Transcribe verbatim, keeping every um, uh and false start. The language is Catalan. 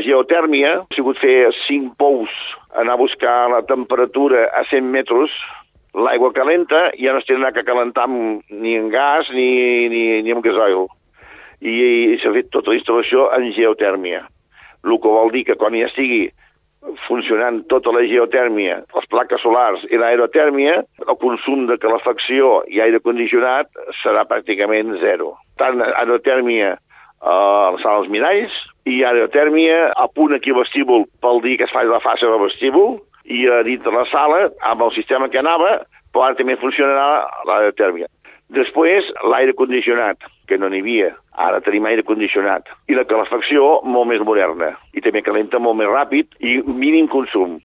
geotèrmia ha sigut fer cinc pous, anar a buscar la temperatura a cent metres, l'aigua calenta, ja no es té d'anar a calentar ni en gas ni, ni, ni amb gasoil. I, i s'ha fet tota la instal·lació en geotèrmia. El que vol dir que quan ja estigui funcionant tota la geotèrmia, les plaques solars i l'aerotèrmia, el consum de calefacció i aire condicionat serà pràcticament zero. Tant aerotèrmia a les sales miralls i aerotèrmia a punt aquí al vestíbul pel dia que es faci la fase del vestíbul i a dintre la sala, amb el sistema que anava, però ara també funcionarà l'aerotèrmia. Després, l'aire condicionat, que no n'hi havia. Ara tenim aire condicionat. I la calefacció molt més moderna. I també calenta molt més ràpid i mínim consum.